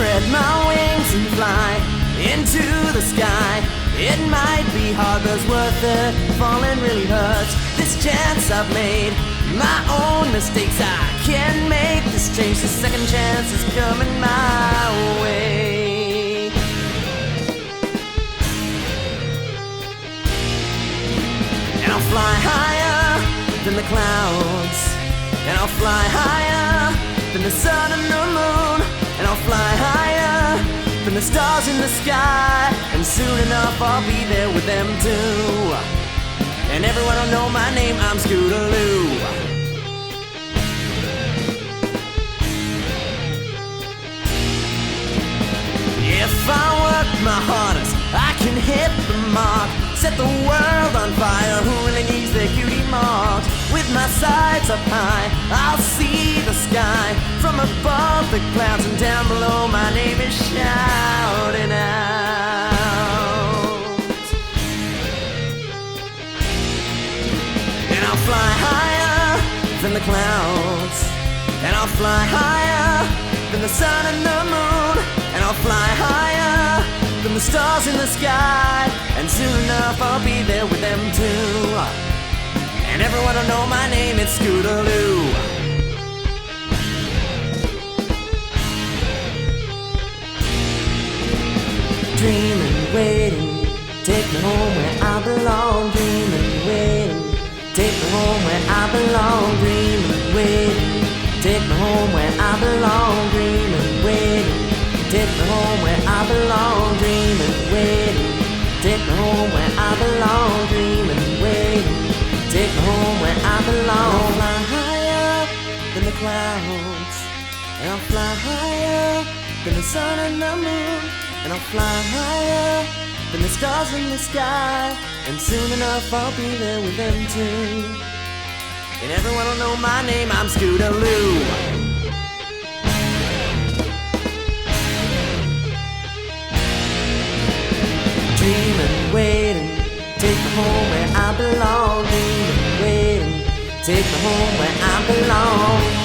spread my wings and fly into the sky. It might be hard, but it's worth it. Falling really hurts. This chance I've made, my own mistakes, I can make this change. The second chance is coming my way. And I'll fly higher than the clouds, and I'll fly higher than the sun and the moon, and I'll fly higher than the stars in the sky. And soon enough I'll be there with them too, and everyone will know my name, I'm Scootaloo. If I work my hardest, I can hit the mark, set the world on fire. Who really needs their cutie marks? With my sights up high, I'll see the sky. From above the clouds and down below, my name is shouting out. And I'll fly higher than the clouds, and I'll fly higher than the sun and the moon, and I'll fly higher than the stars in the sky. And soon enough I'll be there with them too, and everyone will know my name, it's Scootaloo. Dreaming, waiting, take me home where I belong. Dreaming, waiting, take me home where I belong. Dreaming, waiting, take me home where I belong. Dreaming, waiting, take me home where I belong. Dreaming, waiting, take me home where I belong. Dreaming, waiting, take me home where I belong. I'll fly higher than the clouds, and I'll fly higher than the sun and the moon, and I'll fly higher than the stars in the sky. And soon enough I'll be there with them too, and everyone will know my name, I'm Scootaloo. Dreaming, waiting, take me home where I belong. Dreaming, waiting, take me home where I belong.